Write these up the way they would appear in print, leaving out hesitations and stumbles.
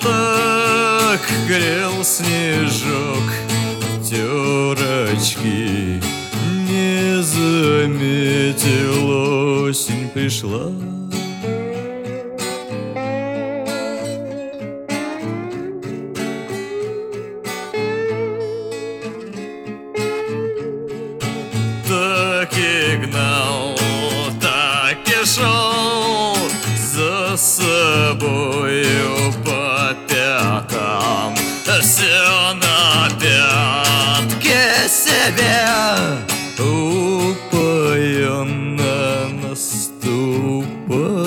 так грел снежок, терочки не заметил, осень пришла. Так и гнал, так и шел за собою по пятам, все на пятке себе упоенно наступал.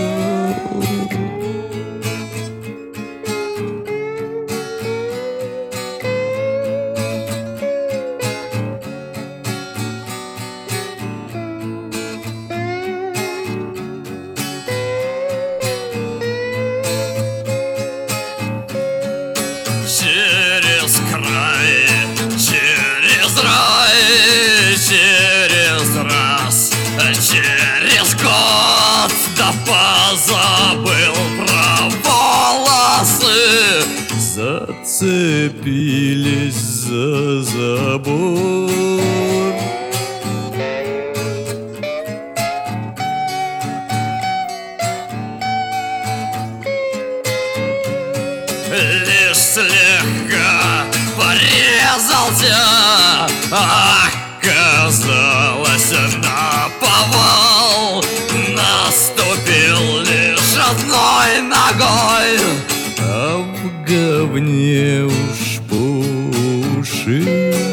Через край, через рай, через раз, через год, да позабыл про волосы, зацепились за забор. Лишь слегка порезался, оказалось наповал. Наступил лишь одной ногой, а в говне уж по уши.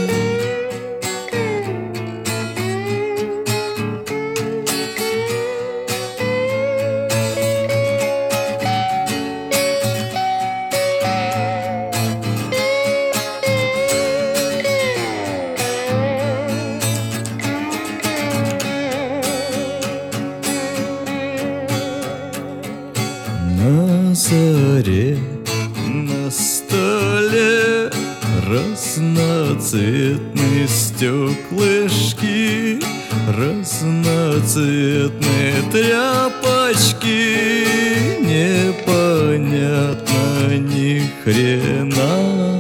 На заре на столе разноцветные стеклышки, разноцветные тряпочки, непонятно ни хрена.